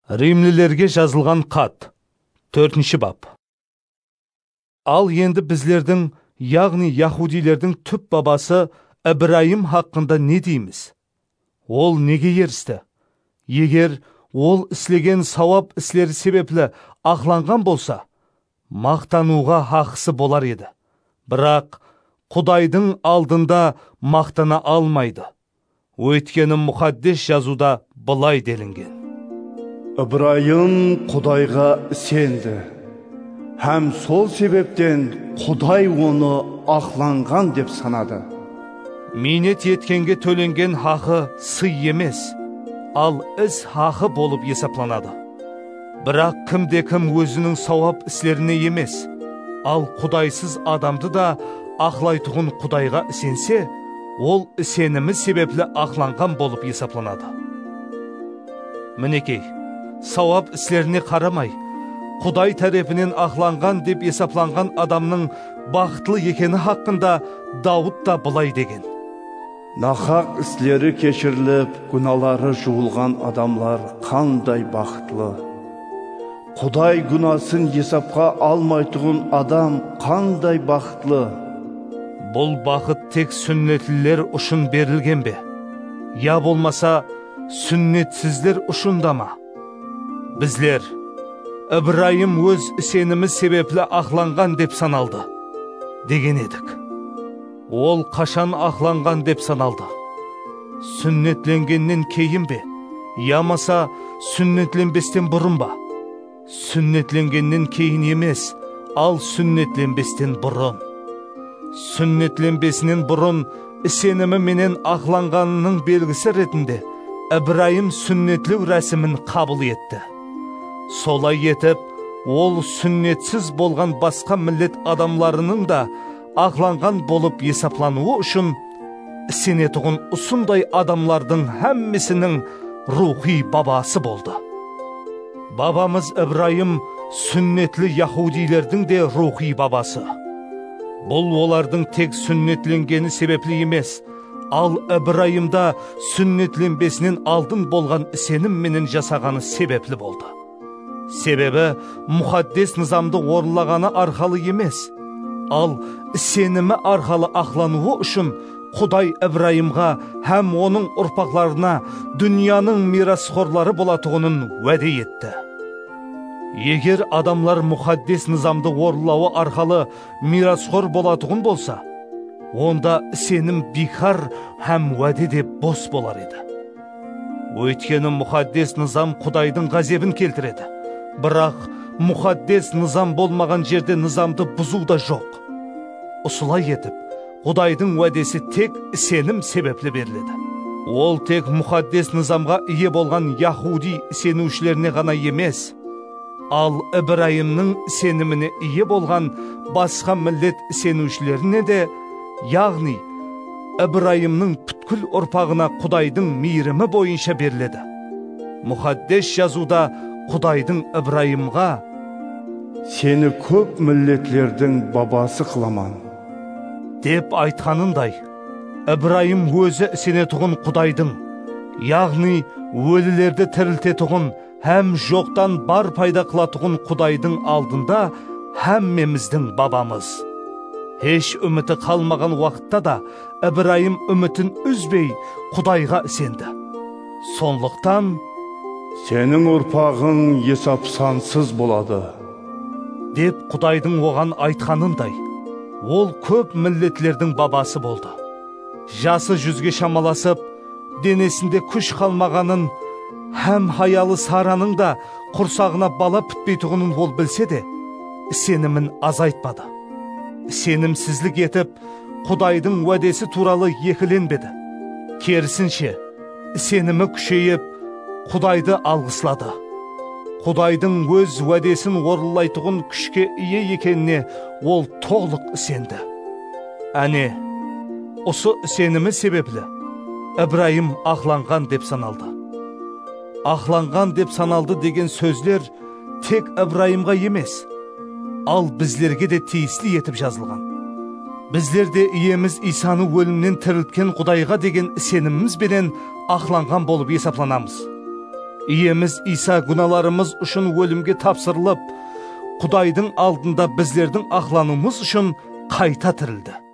Римлілерге жазылған хат, 4 бап. Ал енді біздердің, яғни яхудилердің түп бабасы Ибраим хақында не дейміз? Ол неге ерісті? Егер ол істеген сауап істері себеплі ақланған болса, мақтануға хақысы болар еді. Бірақ Құдайдың алдында мақтана алмайды. Өйткені мұқаддес жазуда былай делінген: Ибраим Құдайға сенді, һәм сол себептен Құдай оны ақланған деп санады. Минет еткенге төленген хақы сый емес, ал іс хақы болып есепланады. Бірақ кімде-кім өзінің сауап істеріне емес, ал Құдайсыз адамды да ақлайтұғын Құдайға сенсе, ол сенімі себеплі ақланған болып есепланады. Мінекей, сауап істеріне қарамай, Құдай тарапынан ақланған деп есепланған адамның бақытлы екені хақында Дауд та былай деген: Нақақ істері кешіріліп, күналары жуылған адамлар қандай бақытлы. Құдай күнасын есапқа алмайтұғын адам қандай бақытлы. Бұл бақыт тек сүннетлілер үшін берілген бе? Я болмаса, сүннетсіздер ұшында ма? Біздер, Ибраим өз сенімі себеплі ақланған деп саналды, деген едік. Ол қашан ақланған деп саналды? Сүннетленгеннен кейін бе? Ямаса сүннетленбестен бұрын ба? Сүннетленгеннен кейін емес, ал сүннетленбестен бұрын. Сүннетленбесінен бұрын сенімі менен ақланғанының белгісі ретінде Ибраим сүннетлеу рәсімін қабыл етті. Солай етіп, ол сүннетсіз болған басқа миллет адамларының да ақланған болып есеплануы үшін сенетұғын ұсындай адамлардың әммесінің рухи бабасы болды. Бабамыз Ибраим сүннетлі яхудилердің де рухи бабасы. Бұл олардың тек сүннетленгені себеплі емес, ал Ибраимда сүннетленбесінен алдын болған сенім менен жасағаны себеплі болды. Себебі мұқаддес низамды орынлағаны арқалы емес, ал сенімі арқалы ақлануы үшін Құдай Ибраимға һәм оның ұрпақларына дүнияның мирасқорлары болатұғынын уәде етті. Егер адамлар мұқаддес низамды орынлауы арқалы мирасқор болатұғын болса, онда сенім бекар һәм уәде де бос болар еді. Өйткені мұқаддес низам Құдайдың ғазебін келтіреді. Бірақ мұқаддес низам болмаған жерде низамды бұзу да жоқ. Осылай етіп, Құдайдың уәдесі тек сенім себеплі беріледі. Ол тек мұқаддес низамға ие болған яхуди сенушілеріне ғана емес, ал Ибраимның сеніміне ие болған басқа миллет сенушілеріне де, яғни Ибраимның бүткіл ұрпағына Құдайдың мейірімі бойынша беріледі. Мұқаддес жазуда Құдайдың Ибраимға: Сені көп миллетлердің бабасы қыламан деп айтқанындай, Ибраим өзі сенетұғын Құдайдың, яғни өлілерді тірілтетұғын һәм жоқтан бар пайда қылатұғын Құдайдың алдында һәммеміздің бабамыз. Еш үміті қалмаған уақытта да Ибраим үмітін үзбей Құдайға сенді. Сондықтан сенің ұрпағың есапсансыз болады деп Құдайдың оған айтқанындай, ол көп миллетлердің бабасы болды. Жасы 100-ге шамаласып, денесінде күш қалмағанын, һәм хаялы Сараның да құрсағына бала бүтпейтұғынын ол білсе де, сенімін азайтпады. Сенімсізлік етіп, Құдайдың уәдесі туралы екіленбеді. Керісінше, сенімі күшейіп, Құдайды алғыслады. Құдайдың өз уәдесін орындайтұғын күшке ие екеніне ол толық сенді. Әне, осы сенімі себеплі Ибраим ақланған деп саналды. Ақланған деп саналды деген сөздер тек Ибраимға емес, ал біздерге де тиісті етіп жазылған. Біздер де иеміз Исаны өлімнен тірілткен Құдайға деген сеніміміз бенен ақланған болып есепланамыз. Иеміз Иса гуналарымыз үшін өлімге тапсырылып, Құдайдың алдында біздердің ақлануымыз үшін қайта тірілді.